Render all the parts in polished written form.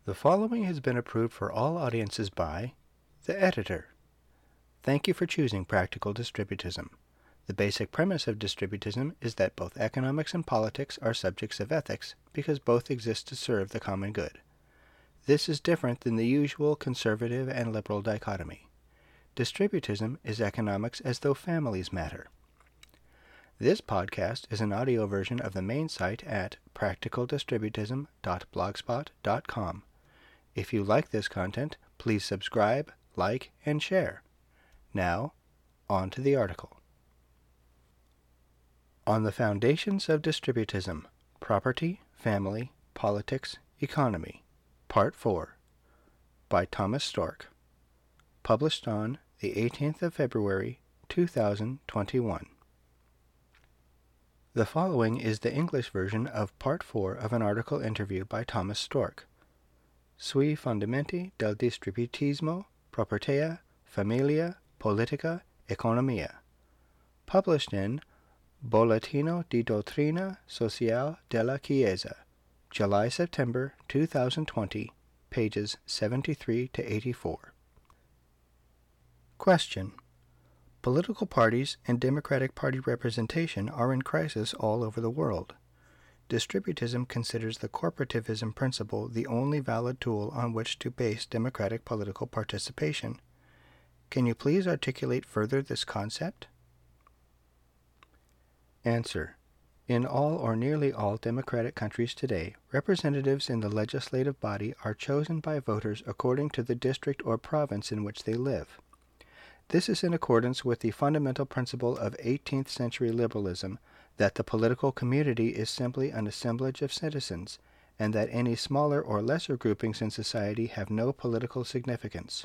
The following has been approved for all audiences by the editor. Thank you for choosing Practical Distributism. The basic premise of distributism is that both economics and politics are subjects of ethics because both exist to serve the common good. This is different than the usual conservative and liberal dichotomy. Distributism is economics as though families matter. This podcast is an audio version of the main site at practicaldistributism.blogspot.com. If you like this content, please subscribe, like, and share. Now, on to the article. On the Foundations of Distributism, Property, Family, Politics, Economy, Part 4, by Thomas Storck. Published on the 18th of February, 2021. The following is the English version of Part 4 of an article interview by Thomas Storck. Sui fondamenti del distributismo, propertia, familia, politica, economia. Published in Bollettino di Dottrina Sociale della Chiesa, July-September 2020, pages 73 to 84. Question. Political parties and Democratic Party representation are in crisis all over the world. Distributism considers the corporativism principle the only valid tool on which to base democratic political participation. Can you please articulate further this concept? Answer. In all or nearly all democratic countries today, representatives in the legislative body are chosen by voters according to the district or province in which they live. This is in accordance with the fundamental principle of 18th century liberalism that the political community is simply an assemblage of citizens, and that any smaller or lesser groupings in society have no political significance.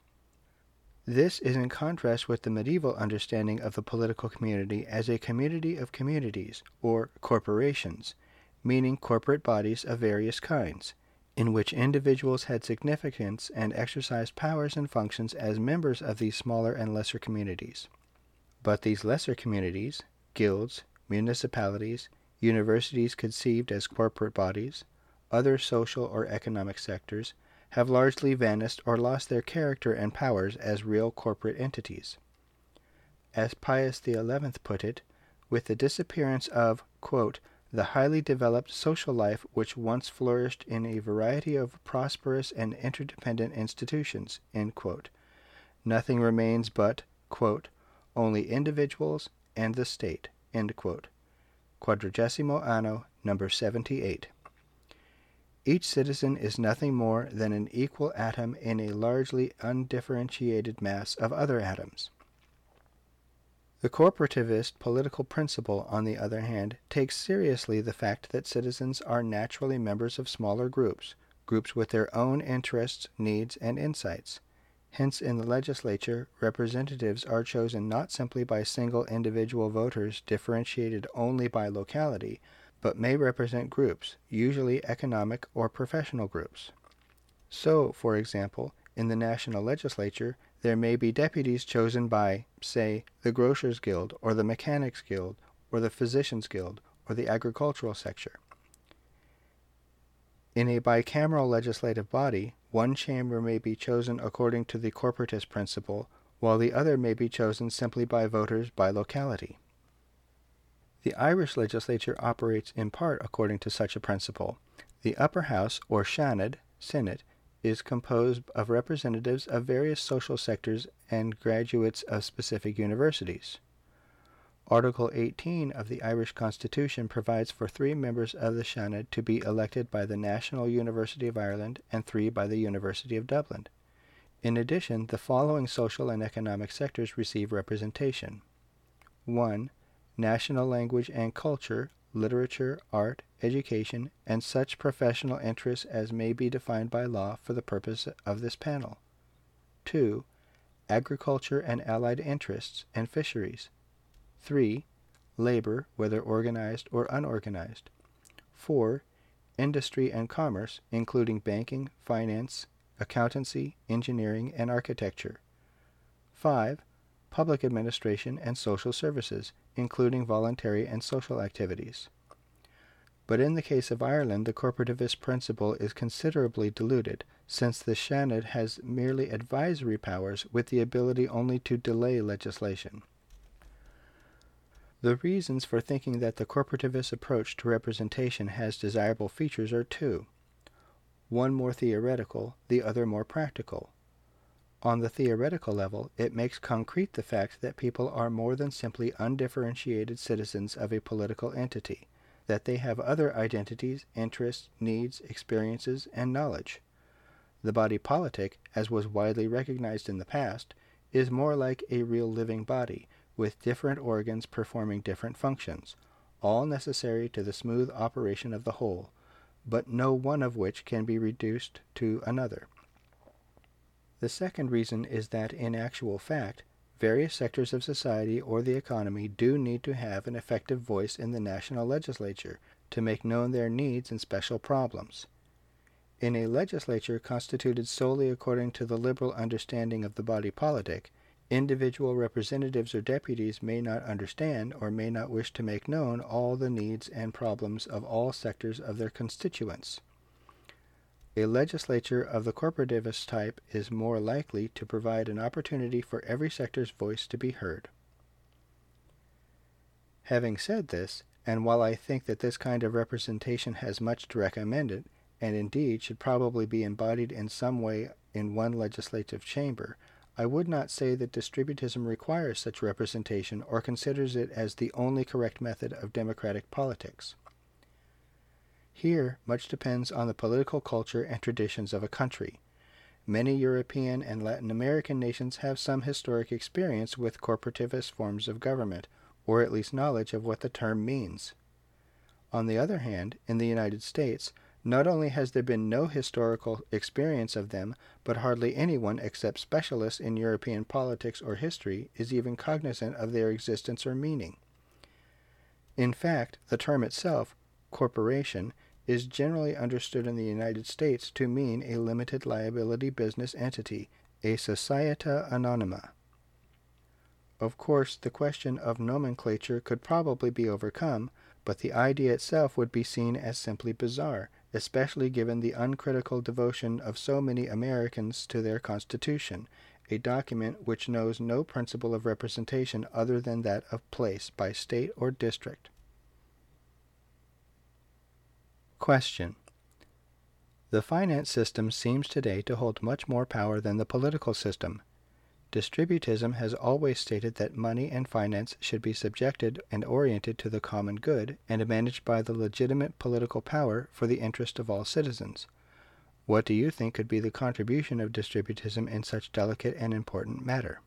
This is in contrast with the medieval understanding of the political community as a community of communities, or corporations, meaning corporate bodies of various kinds, in which individuals had significance and exercised powers and functions as members of these smaller and lesser communities. But these lesser communities, guilds, municipalities, universities conceived as corporate bodies, other social or economic sectors, have largely vanished or lost their character and powers as real corporate entities. As Pius XI put it, with the disappearance of, quote, the highly developed social life which once flourished in a variety of prosperous and interdependent institutions, end quote, nothing remains but, quote, only individuals and the state, end quote. Quadragesimo Anno, number 78. Each citizen is nothing more than an equal atom in a largely undifferentiated mass of other atoms. The corporativist political principle, on the other hand, takes seriously the fact that citizens are naturally members of smaller groups with their own interests, needs, and insights. Hence, in the legislature, representatives are chosen not simply by single individual voters differentiated only by locality, but may represent groups, usually economic or professional groups. So, for example, in the national legislature, there may be deputies chosen by, say, the Grocers Guild, or the Mechanics Guild, or the Physicians Guild, or the agricultural sector. In a bicameral legislative body, one chamber may be chosen according to the corporatist principle, while the other may be chosen simply by voters by locality. The Irish legislature operates in part according to such a principle. The upper house, or Seanad, Senate, is composed of representatives of various social sectors and graduates of specific universities. Article 18 of the Irish Constitution provides for 3 members of the Seanad to be elected by the National University of Ireland and 3 by the University of Dublin. In addition, the following social and economic sectors receive representation. 1. National language and culture, literature, art, education, and such professional interests as may be defined by law for the purpose of this panel. 2. Agriculture and allied interests and fisheries. 3. Labor, whether organized or unorganized. 4. Industry and commerce, including banking, finance, accountancy, engineering, and architecture. 5. Public administration and social services, including voluntary and social activities. But in the case of Ireland, the corporativist principle is considerably diluted, since the Seanad has merely advisory powers with the ability only to delay legislation. The reasons for thinking that the corporativist approach to representation has desirable features are two, one more theoretical, the other more practical. On the theoretical level, it makes concrete the fact that people are more than simply undifferentiated citizens of a political entity, that they have other identities, interests, needs, experiences, and knowledge. The body politic, as was widely recognized in the past, is more like a real living body, with different organs performing different functions, all necessary to the smooth operation of the whole, but no one of which can be reduced to another. The second reason is that, in actual fact, various sectors of society or the economy do need to have an effective voice in the national legislature to make known their needs and special problems. In a legislature constituted solely according to the liberal understanding of the body politic, individual representatives or deputies may not understand or may not wish to make known all the needs and problems of all sectors of their constituents. A legislature of the corporativist type is more likely to provide an opportunity for every sector's voice to be heard. Having said this, and while I think that this kind of representation has much to recommend it, and indeed should probably be embodied in some way in one legislative chamber, I would not say that distributism requires such representation or considers it as the only correct method of democratic politics. Here, much depends on the political culture and traditions of a country. Many European and Latin American nations have some historic experience with corporativist forms of government, or at least knowledge of what the term means. On the other hand, in the United States, not only has there been no historical experience of them, but hardly anyone except specialists in European politics or history is even cognizant of their existence or meaning. In fact, the term itself, corporation, is generally understood in the United States to mean a limited liability business entity, a societa anonyma. Of course, the question of nomenclature could probably be overcome, but the idea itself would be seen as simply bizarre, especially given the uncritical devotion of so many Americans to their Constitution, a document which knows no principle of representation other than that of place by state or district. Question. The finance system seems today to hold much more power than the political system. Distributism has always stated that money and finance should be subjected and oriented to the common good and managed by the legitimate political power for the interest of all citizens. What do you think could be the contribution of distributism in such delicate and important matter?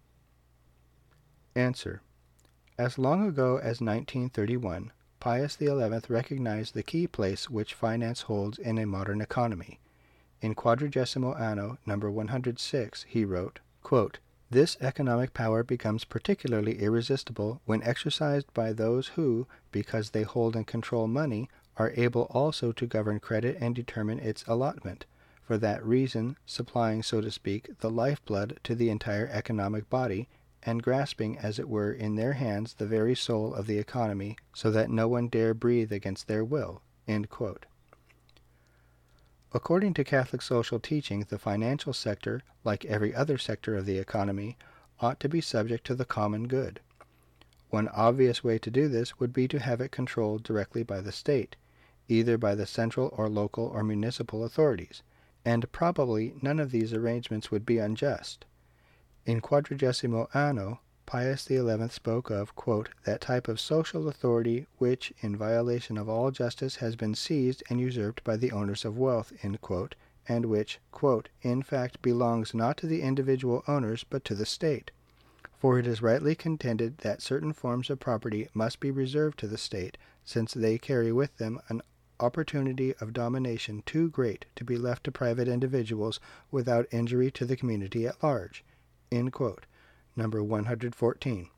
Answer. As long ago as 1931, Pius XI recognized the key place which finance holds in a modern economy. In Quadragesimo Anno, number 106, he wrote, quote, "This economic power becomes particularly irresistible when exercised by those who, because they hold and control money, are able also to govern credit and determine its allotment, for that reason supplying, so to speak, the lifeblood to the entire economic body, and grasping, as it were, in their hands the very soul of the economy, so that no one dare breathe against their will." End quote. According to Catholic social teaching, the financial sector, like every other sector of the economy, ought to be subject to the common good. One obvious way to do this would be to have it controlled directly by the state, either by the central or local or municipal authorities, and probably none of these arrangements would be unjust. In Quadragesimo Anno, Pius XI spoke of, quote, "that type of social authority which, in violation of all justice, has been seized and usurped by the owners of wealth," end quote, and which, quote, "in fact belongs not to the individual owners but to the state. For it is rightly contended that certain forms of property must be reserved to the state, since they carry with them an opportunity of domination too great to be left to private individuals without injury to the community at large." End quote. Number 114.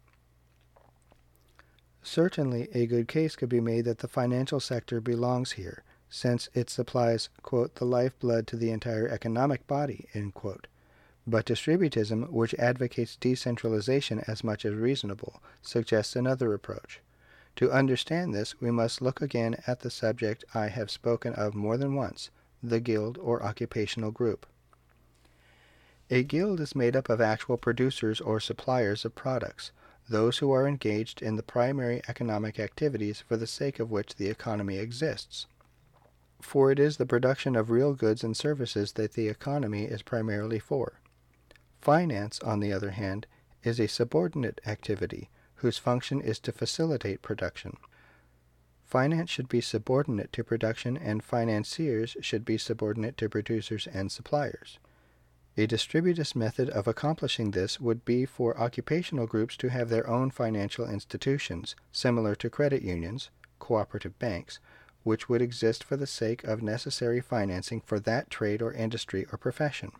Certainly a good case could be made that the financial sector belongs here, since it supplies, quote, "the lifeblood to the entire economic body," end quote. But distributism, which advocates decentralization as much as reasonable, suggests another approach. To understand this, we must look again at the subject I have spoken of more than once, the guild or occupational group. A guild is made up of actual producers or suppliers of products, those who are engaged in the primary economic activities for the sake of which the economy exists. For it is the production of real goods and services that the economy is primarily for. Finance, on the other hand, is a subordinate activity whose function is to facilitate production. Finance should be subordinate to production, and financiers should be subordinate to producers and suppliers. A distributist method of accomplishing this would be for occupational groups to have their own financial institutions, similar to credit unions, cooperative banks, which would exist for the sake of necessary financing for that trade or industry or profession.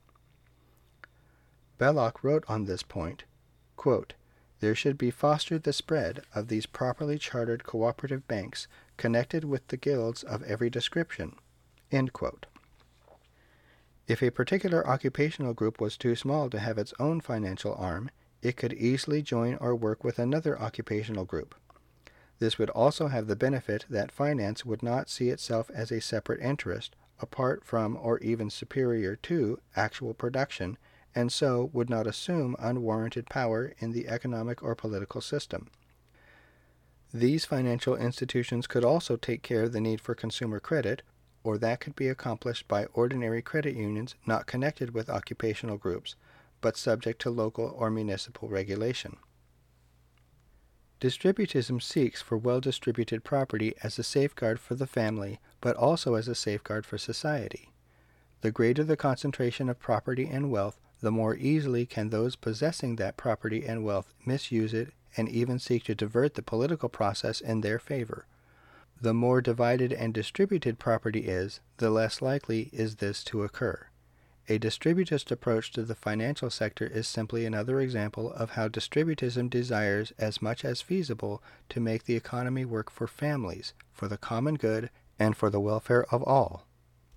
Belloc wrote on this point, quote, "There should be fostered the spread of these properly chartered cooperative banks connected with the guilds of every description." End quote. If a particular occupational group was too small to have its own financial arm, it could easily join or work with another occupational group. This would also have the benefit that finance would not see itself as a separate interest, apart from or even superior to actual production, and so would not assume unwarranted power in the economic or political system. These financial institutions could also take care of the need for consumer credit, or that could be accomplished by ordinary credit unions not connected with occupational groups, but subject to local or municipal regulation. Distributism seeks for well-distributed property as a safeguard for the family, but also as a safeguard for society. The greater the concentration of property and wealth, the more easily can those possessing that property and wealth misuse it and even seek to divert the political process in their favor. The more divided and distributed property is, the less likely is this to occur. A distributist approach to the financial sector is simply another example of how distributism desires as much as feasible to make the economy work for families, for the common good, and for the welfare of all.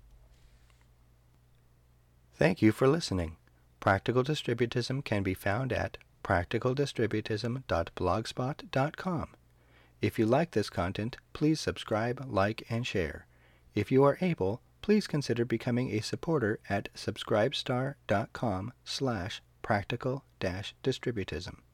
Thank you for listening. Practical Distributism can be found at practicaldistributism.blogspot.com. If you like this content, please subscribe, like, and share. If you are able, please consider becoming a supporter at subscribestar.com/practical-distributism.